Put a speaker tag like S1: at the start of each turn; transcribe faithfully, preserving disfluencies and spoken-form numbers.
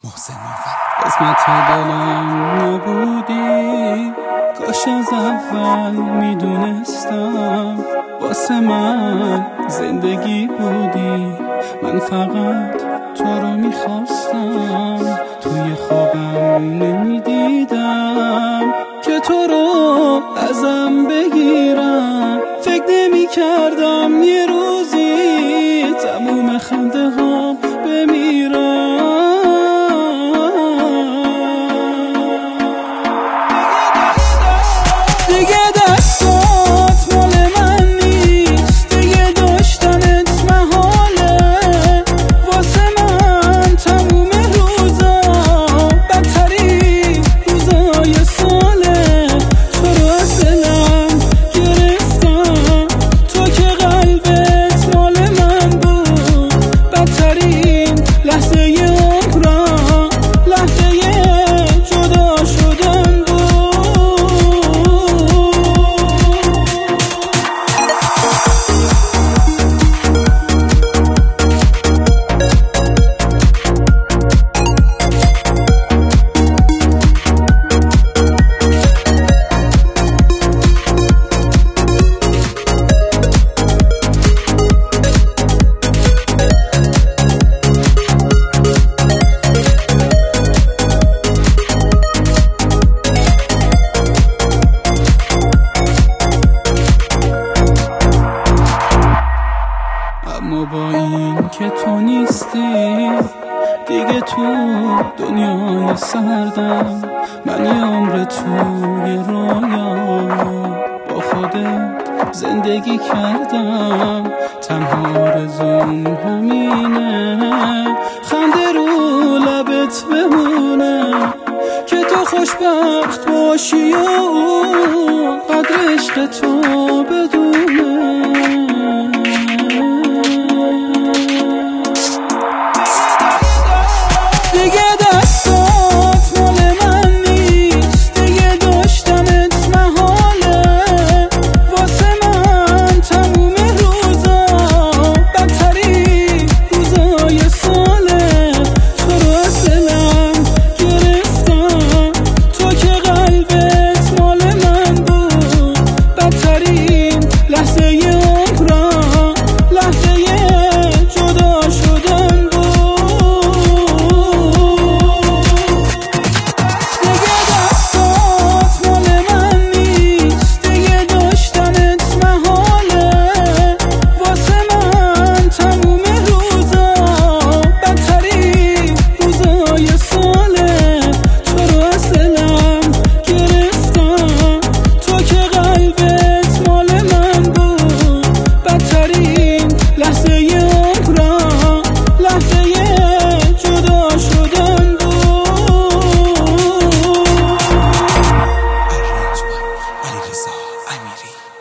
S1: محسن منفر. قسمت دلم نبودی، کاش از اول میدونستم واسه من زندگی بودی. من فقط تو رو میخواستم، توی خوابم نمیدیدم که تو رو ازم بگیرم. فکر نمی کردم یه روزی تموم خنده ها بمیرم. دیگه دستات مال من نیست، دیگه داشتنت محاله. واسه من تموم روزا بدترین روزای ساله. تو رو از دلم گرفتم، تو که قلبت مال من بود. بدترین لحظه عمرم لحظه جدا شدن بود. اما با این که تو نیستی دیگه تو دنیای سردم. من یه عمر توی رویا با خودت زندگی کردم. تنها آرزوم همینه خنده رو لبت بمونه، که تو خوشبخت باشی و اون قدر عشق تو بدونه.
S2: امیری